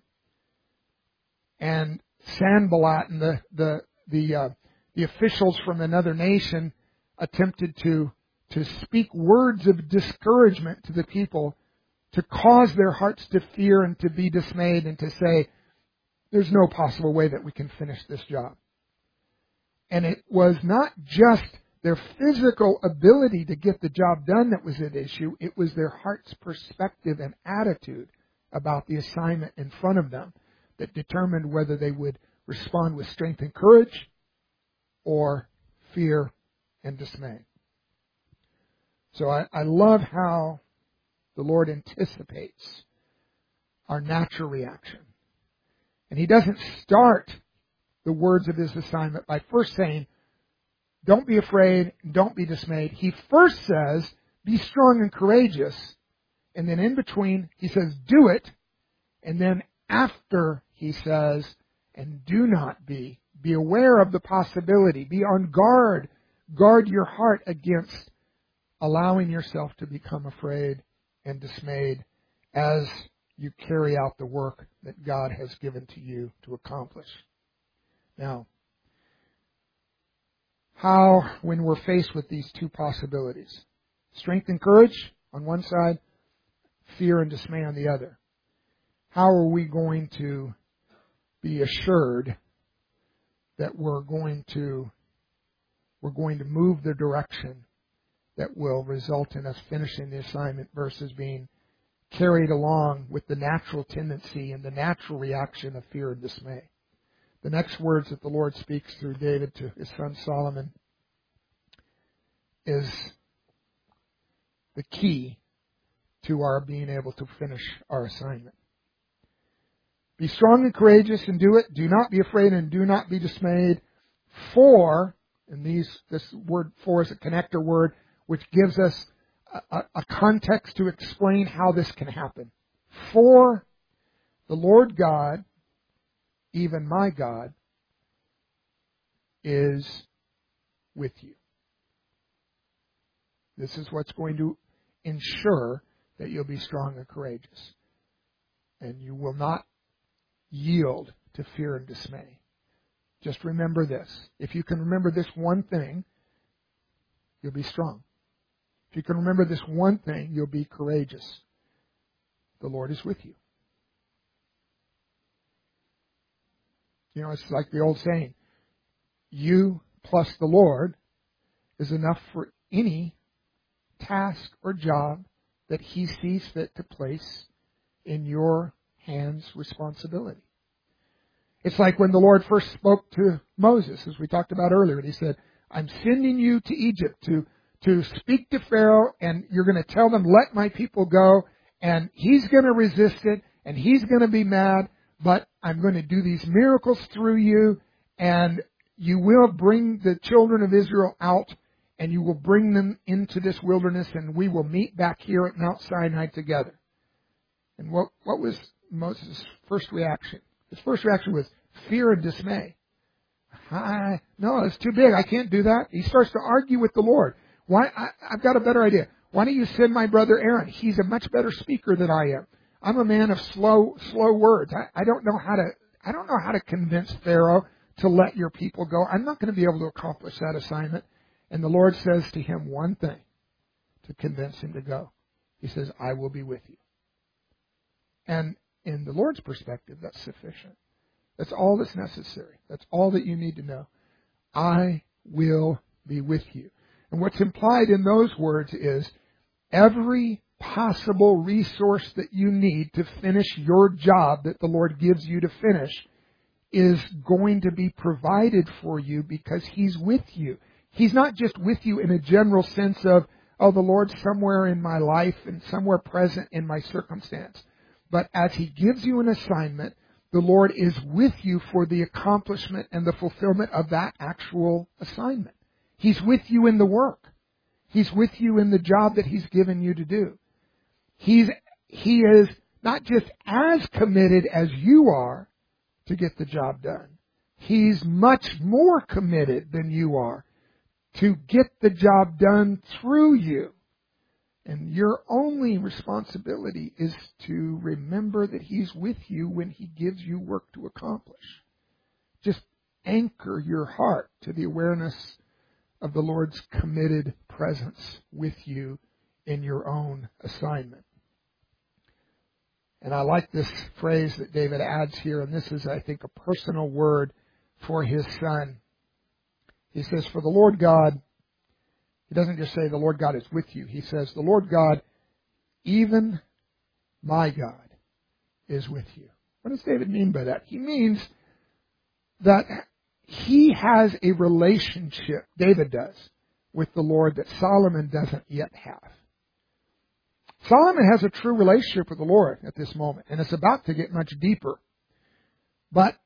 And Sanballat and the, the, the, uh, The officials from another nation attempted to, to speak words of discouragement to the people to cause their hearts to fear and to be dismayed and to say, there's no possible way that we can finish this job. And it was not just their physical ability to get the job done that was at issue. It was their heart's perspective and attitude about the assignment in front of them that determined whether they would respond with strength and courage or fear and dismay. So I, I love how the Lord anticipates our natural reaction. And He doesn't start the words of His assignment by first saying, don't be afraid, don't be dismayed. He first says, be strong and courageous. And then in between, He says, do it. And then after He says, and do not be. Be aware of the possibility. Be on guard. Guard your heart against allowing yourself to become afraid and dismayed as you carry out the work that God has given to you to accomplish. Now, how, when we're faced with these two possibilities, strength and courage on one side, fear and dismay on the other, how are we going to be assured that we're going to we're going to move the direction that will result in us finishing the assignment versus being carried along with the natural tendency and the natural reaction of fear and dismay? The next words that the Lord speaks through David to his son Solomon is the key to our being able to finish our assignment. Be strong and courageous and do it. Do not be afraid and do not be dismayed. For, and these this word for is a connector word which gives us a, a context to explain how this can happen. For the Lord God, even my God, is with you. This is what's going to ensure that you'll be strong and courageous. And you will not yield to fear and dismay. Just remember this. If you can remember this one thing, you'll be strong. If you can remember this one thing, you'll be courageous. The Lord is with you. You know, it's like the old saying, you plus the Lord is enough for any task or job that He sees fit to place in your hands responsibility. It's like when the Lord first spoke to Moses, as we talked about earlier, and He said, I'm sending you to Egypt to, to speak to Pharaoh, and you're going to tell them, let my people go, and he's going to resist it, and he's going to be mad, but I'm going to do these miracles through you, and you will bring the children of Israel out, and you will bring them into this wilderness, and we will meet back here at Mount Sinai together. And what, what was Moses' first reaction? His first reaction was fear and dismay. I, no, it's too big. I can't do that. He starts to argue with the Lord. Why? I, I've got a better idea. Why don't you send my brother Aaron? He's a much better speaker than I am. I'm a man of slow, slow words. I, I don't know how to. I don't know how to convince Pharaoh to let your people go. I'm not going to be able to accomplish that assignment. And the Lord says to him one thing to convince him to go. He says, I will be with you. And in the Lord's perspective, that's sufficient. That's all that's necessary. That's all that you need to know. I will be with you. And what's implied in those words is every possible resource that you need to finish your job that the Lord gives you to finish is going to be provided for you because He's with you. He's not just with you in a general sense of, oh, the Lord's somewhere in my life and somewhere present in my circumstance. But as He gives you an assignment, the Lord is with you for the accomplishment and the fulfillment of that actual assignment. He's with you in the work. He's with you in the job that He's given you to do. He's, he is not just as committed as you are to get the job done. He's much more committed than you are to get the job done through you. And your only responsibility is to remember that He's with you when He gives you work to accomplish. Just anchor your heart to the awareness of the Lord's committed presence with you in your own assignment. And I like this phrase that David adds here, and this is, I think, a personal word for his son. He says, for the Lord God He doesn't just say the Lord God is with you. He says the Lord God, even my God, is with you. What does David mean by that? He means that he has a relationship, David does, with the Lord that Solomon doesn't yet have. Solomon has a true relationship with the Lord at this moment, and it's about to get much deeper. But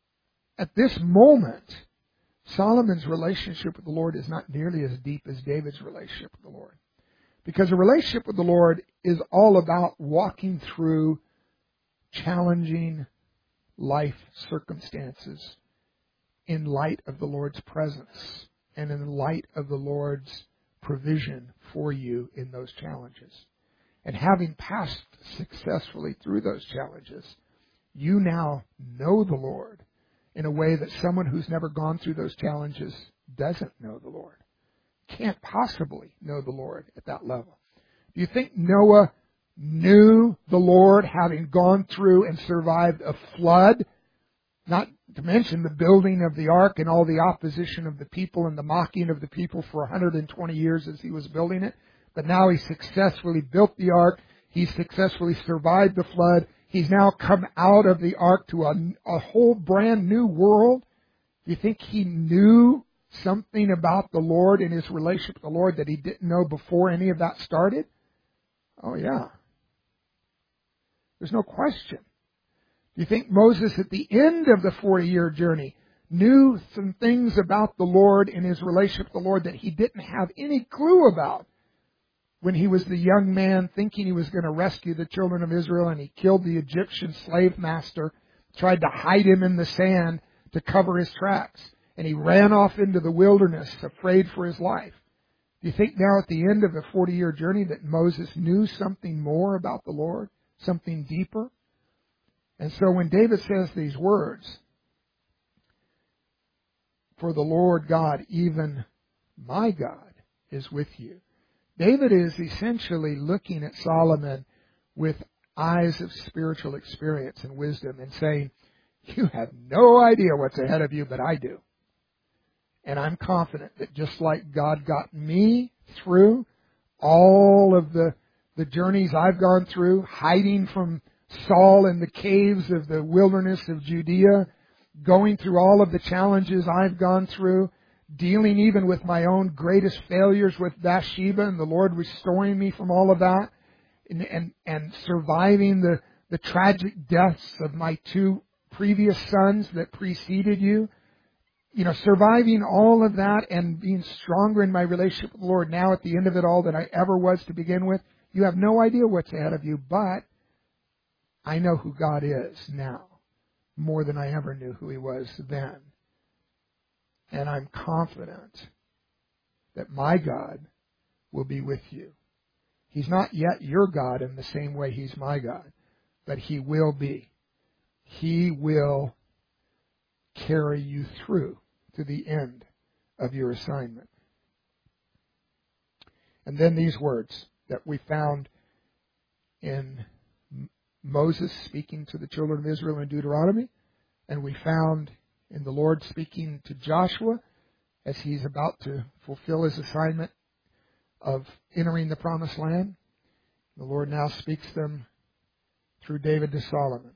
at this moment, Solomon's relationship with the Lord is not nearly as deep as David's relationship with the Lord. Because a relationship with the Lord is all about walking through challenging life circumstances in light of the Lord's presence and in light of the Lord's provision for you in those challenges. And having passed successfully through those challenges, you now know the Lord in a way that someone who's never gone through those challenges doesn't know the Lord. Can't possibly know the Lord at that level. Do you think Noah knew the Lord having gone through and survived a flood? Not to mention the building of the ark and all the opposition of the people and the mocking of the people for one hundred twenty years as he was building it. But now he successfully built the ark. He successfully survived the flood. He's now come out of the ark to a, a whole brand new world. Do you think he knew something about the Lord and his relationship with the Lord that he didn't know before any of that started? Oh, yeah. There's no question. Do you think Moses at the end of the forty-year journey knew some things about the Lord and his relationship with the Lord that he didn't have any clue about when he was the young man thinking he was going to rescue the children of Israel, and he killed the Egyptian slave master, tried to hide him in the sand to cover his tracks, and he ran off into the wilderness afraid for his life? Do you think now at the end of the forty-year journey that Moses knew something more about the Lord, something deeper? And so when David says these words, for the Lord God, even my God, is with you, David is essentially looking at Solomon with eyes of spiritual experience and wisdom and saying, you have no idea what's ahead of you, but I do. And I'm confident that just like God got me through all of the, the journeys I've gone through, hiding from Saul in the caves of the wilderness of Judea, going through all of the challenges I've gone through, dealing even with my own greatest failures with Bathsheba and the Lord restoring me from all of that, and, and, and surviving the, the tragic deaths of my two previous sons that preceded you. You know, surviving all of that and being stronger in my relationship with the Lord now at the end of it all than I ever was to begin with. You have no idea what's ahead of you, but I know who God is now more than I ever knew who He was then. And I'm confident that my God will be with you. He's not yet your God in the same way He's my God, but He will be. He will carry you through to the end of your assignment. And then these words that we found in Moses speaking to the children of Israel in Deuteronomy, and we found in the Lord speaking to Joshua as he's about to fulfill his assignment of entering the promised land. The Lord now speaks them through David to Solomon.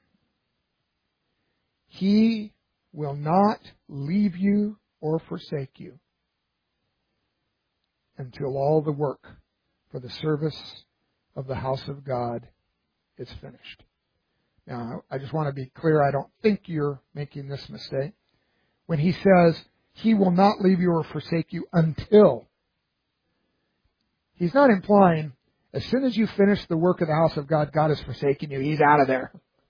He will not leave you or forsake you until all the work for the service of the house of God is finished. Now, I just want to be clear, I don't think you're making this mistake. When he says, He will not leave you or forsake you until, he's not implying, as soon as you finish the work of the house of God, God has forsaken you. He's out of there.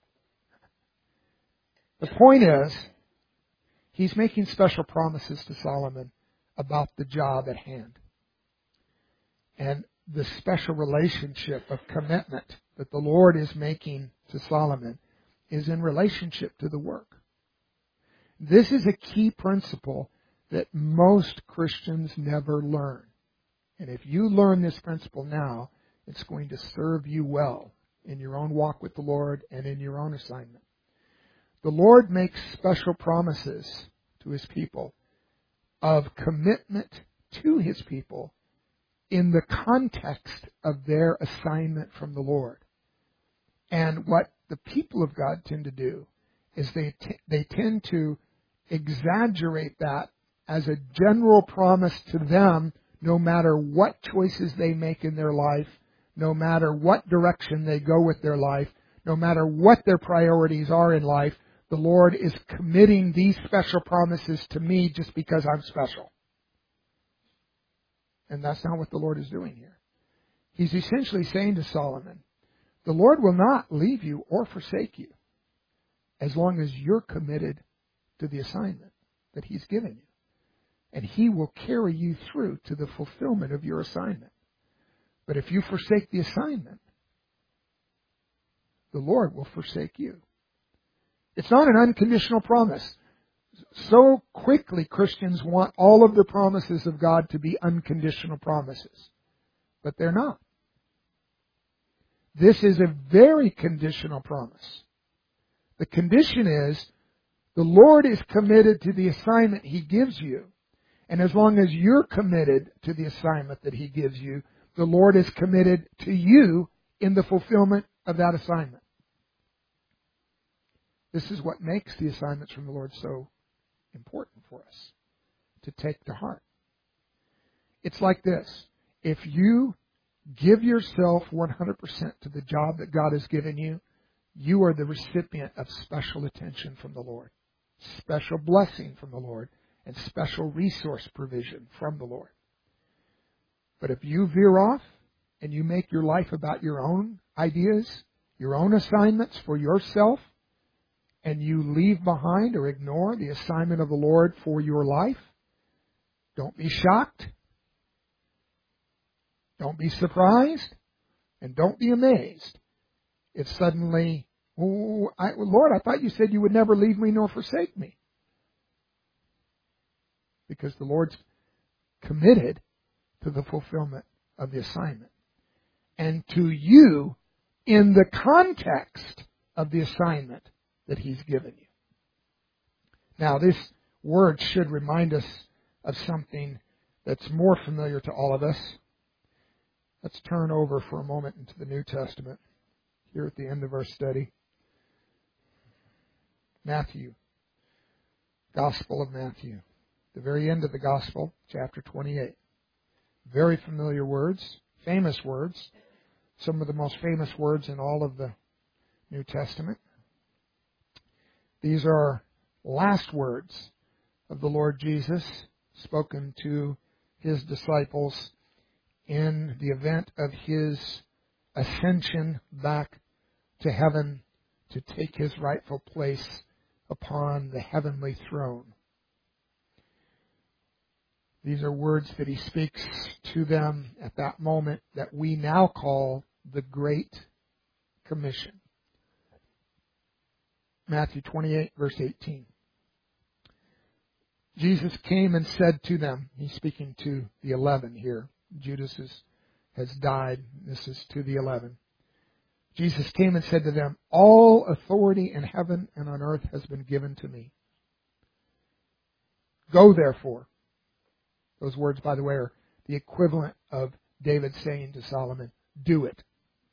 The point is, he's making special promises to Solomon about the job at hand. And the special relationship of commitment that the Lord is making to Solomon is in relationship to the work. This is a key principle that most Christians never learn. And if you learn this principle now, it's going to serve you well in your own walk with the Lord and in your own assignment. The Lord makes special promises to His people of commitment to His people in the context of their assignment from the Lord. And what the people of God tend to do is they t- they tend to exaggerate that as a general promise to them, no matter what choices they make in their life, no matter what direction they go with their life, no matter what their priorities are in life, the Lord is committing these special promises to me just because I'm special. And that's not what the Lord is doing here. He's essentially saying to Solomon, the Lord will not leave you or forsake you as long as you're committed to the assignment that He's given you. And He will carry you through to the fulfillment of your assignment. But if you forsake the assignment, the Lord will forsake you. It's not an unconditional promise. So quickly Christians want all of the promises of God to be unconditional promises. But they're not. This is a very conditional promise. The condition is the Lord is committed to the assignment He gives you. And as long as you're committed to the assignment that He gives you, the Lord is committed to you in the fulfillment of that assignment. This is what makes the assignments from the Lord so important for us to take to heart. It's like this. If you give yourself one hundred percent to the job that God has given you, you are the recipient of special attention from the Lord, special blessing from the Lord, and special resource provision from the Lord. But if you veer off and you make your life about your own ideas, your own assignments for yourself, and you leave behind or ignore the assignment of the Lord for your life, don't be shocked, don't be surprised, and don't be amazed if suddenly, oh, I, Lord, I thought you said you would never leave me nor forsake me. Because the Lord's committed to the fulfillment of the assignment. And to you in the context of the assignment that He's given you. Now, this word should remind us of something that's more familiar to all of us. Let's turn over for a moment into the New Testament here at the end of our study. Matthew, Gospel of Matthew. The very end of the Gospel, chapter twenty-eight. Very familiar words, famous words, some of the most famous words in all of the New Testament. These are last words of the Lord Jesus spoken to His disciples in the event of His ascension back to heaven to take His rightful place upon the heavenly throne. These are words that He speaks to them at that moment that we now call the Great Commission. Matthew twenty-eight, verse eighteen. Jesus came and said to them, He's speaking to the eleven here. Judas is, has died. This is to the eleven. Jesus came and said to them, all authority in heaven and on earth has been given to me. Go therefore. Those words, by the way, are the equivalent of David saying to Solomon, do it.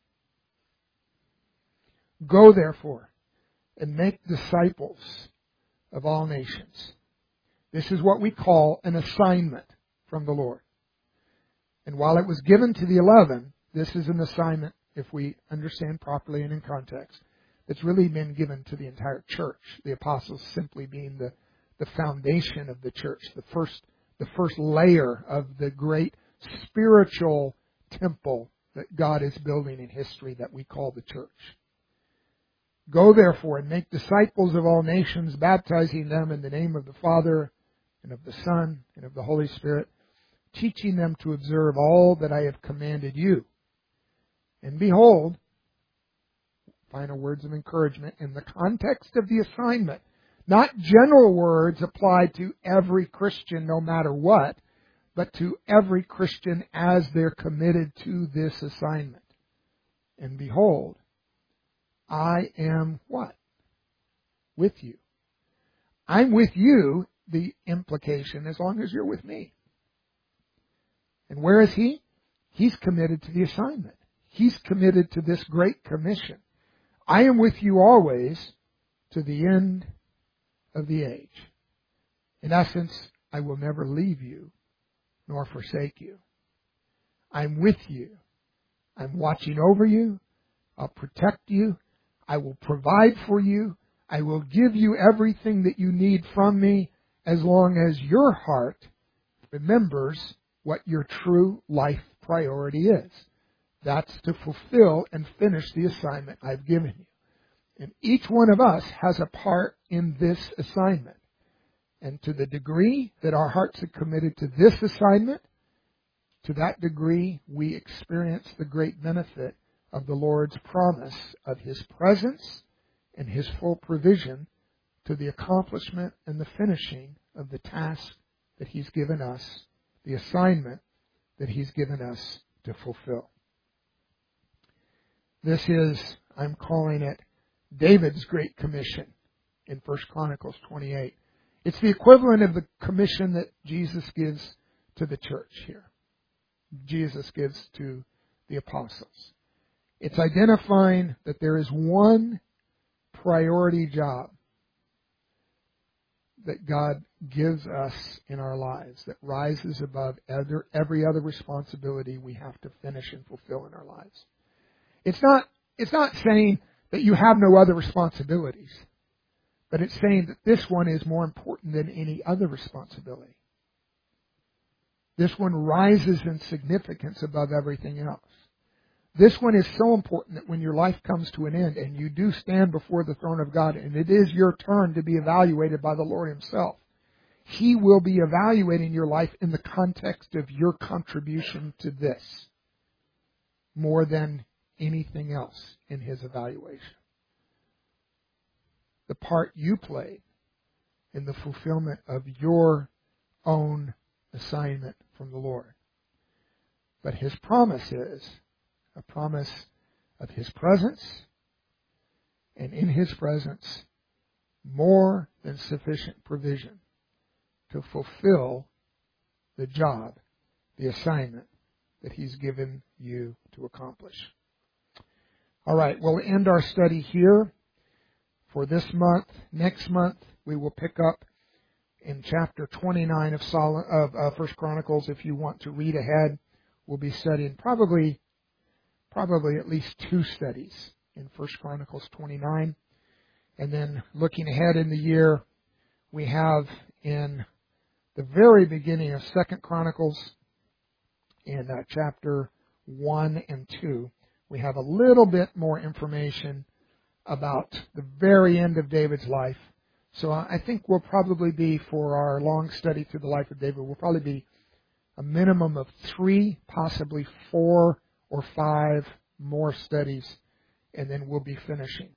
Go therefore and make disciples of all nations. This is what we call an assignment from the Lord. And while it was given to the eleven, this is an assignment, if we understand properly and in context, that's really been given to the entire church. The apostles simply being the, the foundation of the church, the first the first layer of the great spiritual temple that God is building in history that we call the church. Go therefore and make disciples of all nations, baptizing them in the name of the Father and of the Son and of the Holy Spirit, teaching them to observe all that I have commanded you. And behold, final words of encouragement in the context of the assignment, not general words applied to every Christian no matter what, but to every Christian as they're committed to this assignment. And behold, I am what? With you. I'm with you, the implication, as long as you're with me. And where is He? He's committed to the assignment. He's committed to this great commission. I am with you always to the end of the age. In essence, I will never leave you nor forsake you. I'm with you. I'm watching over you. I'll protect you. I will provide for you. I will give you everything that you need from me as long as your heart remembers what your true life priority is. That's to fulfill and finish the assignment I've given you. And each one of us has a part in this assignment. And to the degree that our hearts are committed to this assignment, to that degree we experience the great benefit of the Lord's promise of His presence and His full provision to the accomplishment and the finishing of the task that He's given us, the assignment that He's given us to fulfill. This is, I'm calling it, David's Great Commission in First Chronicles twenty-eight. It's the equivalent of the commission that Jesus gives to the church here. Jesus gives to the apostles. It's identifying that there is one priority job that God gives us in our lives that rises above other, every other responsibility we have to finish and fulfill in our lives. It's not, it's not saying that you have no other responsibilities, but it's saying that this one is more important than any other responsibility. This one rises in significance above everything else. This one is so important that when your life comes to an end and you do stand before the throne of God and it is your turn to be evaluated by the Lord Himself, He will be evaluating your life in the context of your contribution to this more than anything else in His evaluation. The part you played in the fulfillment of your own assignment from the Lord. But His promise is a promise of His presence, and in His presence, more than sufficient provision to fulfill the job, the assignment that He's given you to accomplish. All right, we'll end our study here for this month. Next month, we will pick up in chapter twenty-nine of, Sol- of uh, First Chronicles. If you want to read ahead, we'll be studying probably probably at least two studies in First Chronicles twenty-nine. And then looking ahead in the year, we have in the very beginning of Second Chronicles, in uh, chapter one and two, we have a little bit more information about the very end of David's life. So I think we'll probably be, for our long study through the life of David, we'll probably be a minimum of three, possibly four or five more studies, and then we'll be finishing.